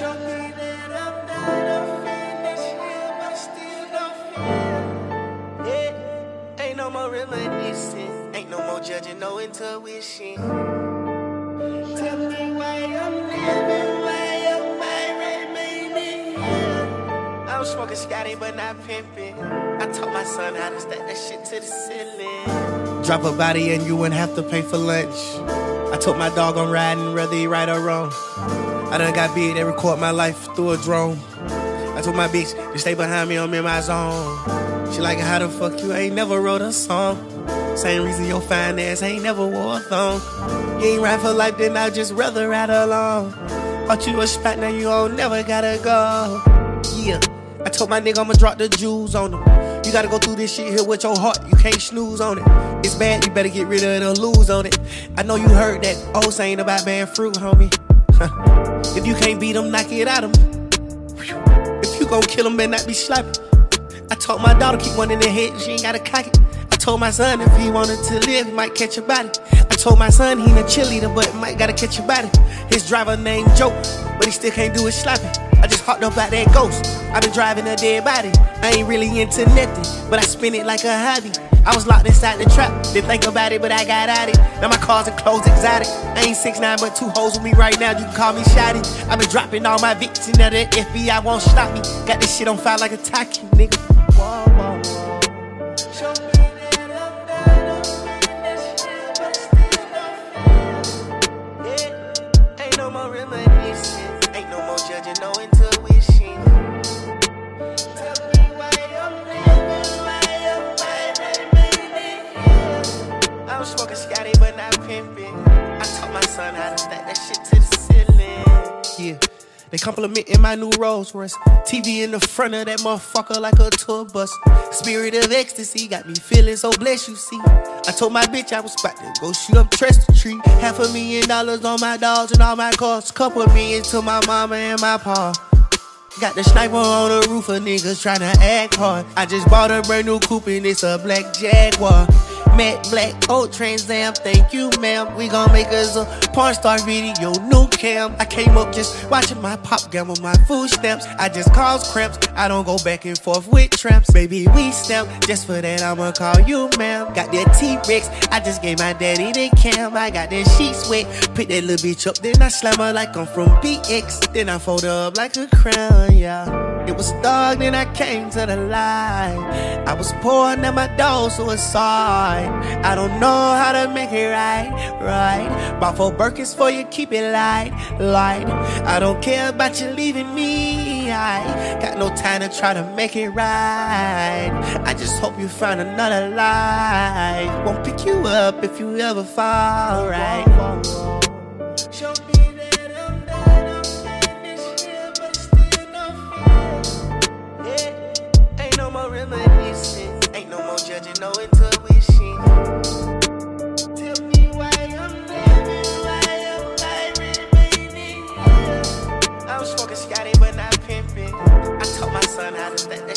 Show me that I'm not a finish here, but still no fear. Yeah, ain't no more reminiscing, ain't no more judging, no intuition. Tell me why I'm living, why am I remaining here? I'm smoking Scotty, but not pimping. I taught my son how to stack that shit to the ceiling. Drop a body and you wouldn't have to pay for lunch. I told my dog I'm riding, whether he right or wrong. I done got big, they record my life through a drone. I told my bitch to stay behind me, I'm in my zone. She like, how the fuck you ain't never wrote a song? Same reason your fine ass ain't never wore a thong. You ain't ride for life, then I just rather ride along. Bought you a spot, now you don't never gotta go. Yeah, I told my nigga I'ma drop the jewels on him. You gotta go through this shit here with your heart, you can't snooze on it. It's bad, you better get rid of the lose on it. I know you heard that old saying about bad fruit, homie. If you can't beat them, knock it out of them. If you gon' kill them, better not be sloppy. I told my daughter keep one in the head, she ain't gotta cock it. I told my son if he wanted to live, he might catch a body. I told my son he a cheerleader, but might gotta catch a body. His driver named Joe, but he still can't do it sloppy. I just hopped up out that ghost, I been driving a dead body. I ain't really into nothing, but I spin it like a hobby. I was locked inside the trap, didn't think about it, but I got at it. Now my cars and clothes exotic. I ain't 6'9", but 2 hoes with me right now, you can call me Shotty. I been dropping all my victims, now the FBI won't stop me. Got this shit on fire like a Taki, nigga. Whoa, whoa, whoa. Show me that I'm not a finish here, but still no fear. Yeah, ain't no more reminiscing, ain't no more judging, no intuition. Tell me why I'm living, why am I remaining here? I'm smoking Scotty, but not pimping. I taught my son how to stack that shit to the ceiling. Yeah. They complimenting my new Rolls Royce. TV in the front of that motherfucker like a tour bus. Spirit of ecstasy got me feeling so blessed, you see. I told my bitch I was about to go shoot up Chester Tree. $500,000 on my dogs and all my cars. Couple million to my mama and my pa. Got the sniper on the roof of niggas tryna act hard. I just bought a brand new coupe and it's a black Jaguar. Matte black, old Trans Am, thank you ma'am. We gon' make us a porn star video, new cam. I came up just watching my pop gamble my food stamps. I just cause cramps, I don't go back and forth with tramps. Baby, we stamp, just for that I'ma call you ma'am. Got that T-Rex, I just gave my daddy the cam. I got that sheets wet, pick that little bitch up, then I slam her like I'm from BX. Then I fold her up like a crown, yeah. It was dark, then I came to the light. I was poor, now my dog suicide. I don't know how to make it right. Bought 4 Birkins for you, keep it light. I don't care about you leaving me. I got no time to try to make it right. I just hope you find another life. Won't pick you up if you ever fall right. Show me that I'm not finished here, but still no fear. Yeah, ain't no more reminiscing, ain't no more judging, no intuition. Tell me why I'm living, why am I remaining here? I'm smoking Scotty, but not pimping. I taught my son how to stack